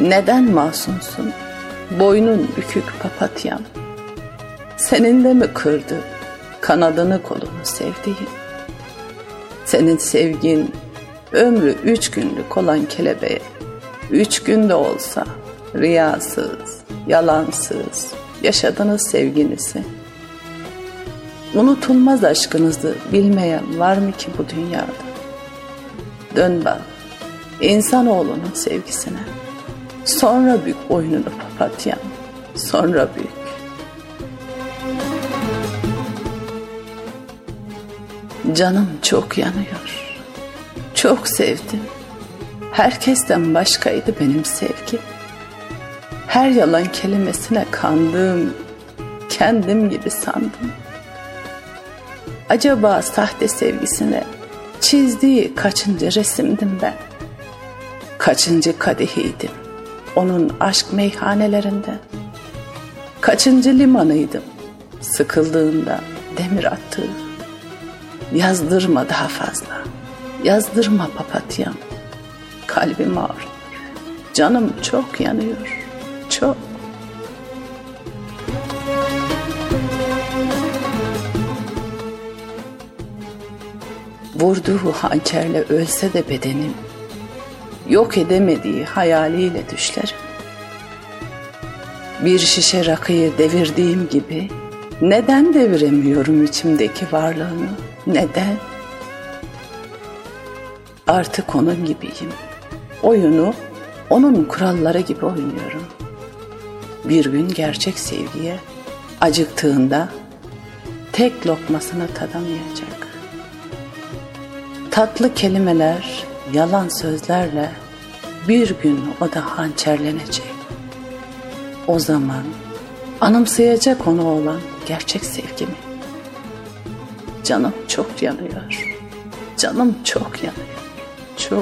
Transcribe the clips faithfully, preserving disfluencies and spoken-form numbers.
Neden masumsun, boynun bükük papatyam? Senin de mi kırdı kanadını kolunu sevdiğin? Senin sevgin ömrü üç günlük olan kelebeğe, üç günde olsa riyasız, yalansız yaşadınız sevginizi. Unutulmaz aşkınızı bilmeyen var mı ki bu dünyada? Dön bak insanoğlunun sevgisine, sonra bük boynunu papatyam, sonra bük. Canım çok yanıyor, çok sevdim. Herkesten başkaydı benim sevgim. Her yalan kelimesine kandım, kendim gibi sandım. Acaba sahte sevgisine çizdiği kaçıncı resimdim ben? Kaçıncı kadehiydim onun aşk meyhanelerinde? Kaçıncı limanıydım sıkıldığında demir attığı? Yazdırma daha fazla, yazdırma papatyam. Kalbim ağrıyor, canım çok yanıyor, çok. Vurduğu hançerle ölse de bedenim, yok edemediği hayaliyle düşlerim. Bir şişe rakıyı devirdiğim gibi neden deviremiyorum içimdeki varlığını? Neden? Artık onun gibiyim. Oyunu onun kuralları gibi oynuyorum. Bir gün gerçek sevgiye acıktığında tek lokmasını tadamayacak. Tatlı kelimeler, yalan sözlerle bir gün o da hançerlenecek. O zaman anımsayacak onu olan gerçek sevgimi. Canım çok yanıyor, canım çok yanıyor, çok.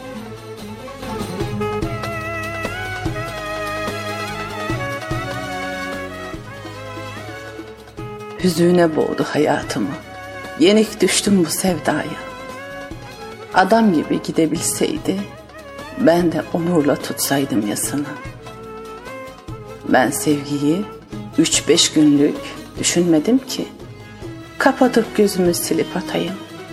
Hüzüne boğdu hayatımı, yenik düştüm bu sevdaya. Adam gibi gidebilseydi, ben de onurla tutsaydım yasını. Ben sevgiyi üç beş günlük düşünmedim ki, kapatıp gözümü silip atayım.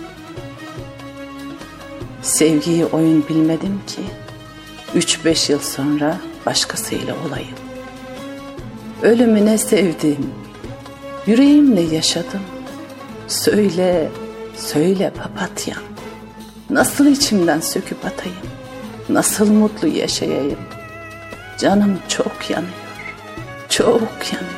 Sevgiyi oyun bilmedim ki, üç beş yıl sonra başkasıyla olayım. Ölümüne sevdim, yüreğimle yaşadım. Söyle, söyle papatyam, nasıl içimden söküp atayım, nasıl mutlu yaşayayım? Canım çok yanıyor, çok yanıyor.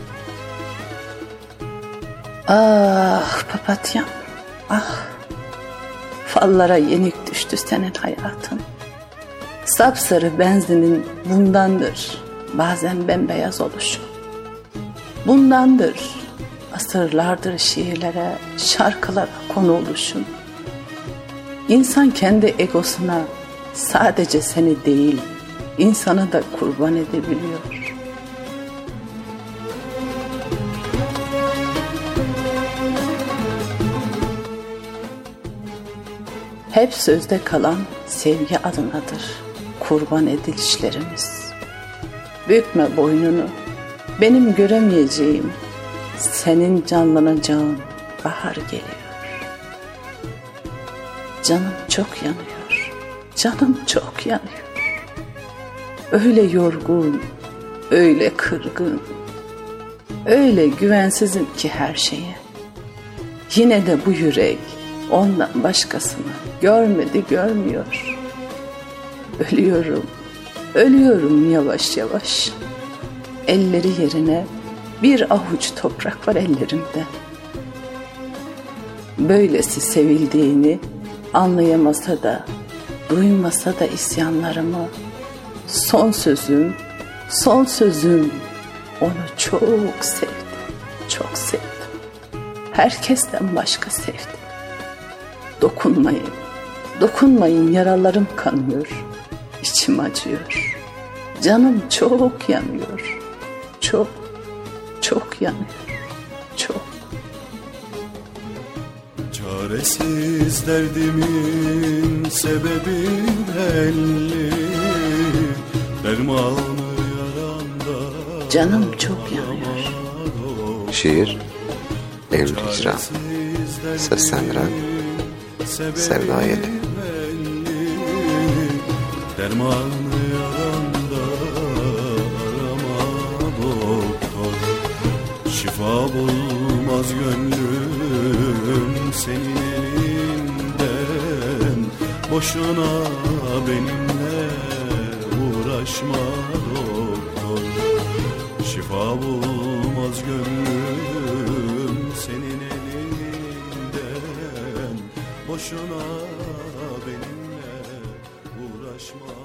Ah papatyam, ah, fallara yenik düştü senin hayatın. Sapsarı benzinin bundandır bazen bembeyaz oluşu. Bundandır asırlardır şiirlere, şarkılara konu oluşun. İnsan kendi egosuna sadece seni değil, insanı da kurban edebiliyor. Hep sözde kalan sevgi adınadır kurban edilişlerimiz. Bükme boynunu, benim göremeyeceğim, senin canlanacağın bahar geliyor. Canım çok yanıyor, canım çok yanıyor. Öyle yorgun, öyle kırgın, öyle güvensizim ki her şeye. Yine de bu yürek ondan başkasını görmedi, görmüyor. Ölüyorum, ölüyorum yavaş yavaş. Elleri yerine bir avuç toprak var ellerimde. Böylesi sevildiğini anlayamasa da, duymasa da isyanlarımı, son sözüm, son sözüm, onu çok sevdim, çok sevdim. Herkesten başka sevdim. Dokunmayın, dokunmayın, yaralarım kanıyor, içim acıyor. Canım çok yanıyor, çok, çok yanıyor, çok. Çaresiz derdimin sebebi belli, Dermanı yaranda. Canım çok yanıyor. Şiir Eylül Hicran. Seslendiren Sevda Yeli. Dermanı yaranda arama doktor. Şifa bulmaz gönlüm senin elinden. Boşuna benimle uğraşma doktor. Şifa bulmaz gönlüm senin elinden. Boşuna benimle uğraşma.